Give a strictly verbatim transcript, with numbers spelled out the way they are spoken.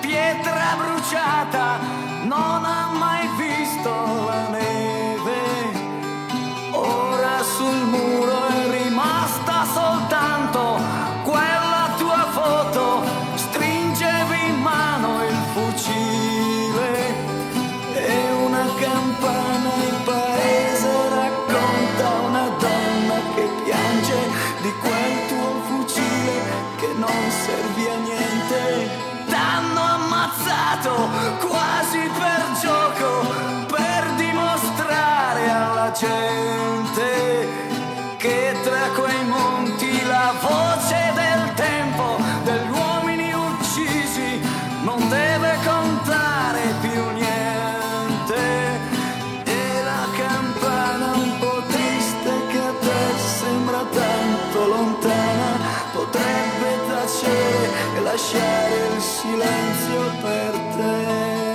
pietra bruciata, non ha mai visto la neve. Ora sul muro è rimasta soltanto quella tua foto, stringevi in mano il fucile e una campana in paese racconta una donna che piange di quel tuo fucile che non servì a niente. T'hanno ammazzato quasi per gioco, per dimostrare alla gente che tra quei monti la voce del tempo degli uomini uccisi non deve contare più niente. E la campana un po' triste che a te sembra tanto lontana potrebbe tacere e lasciare il silenzio per te.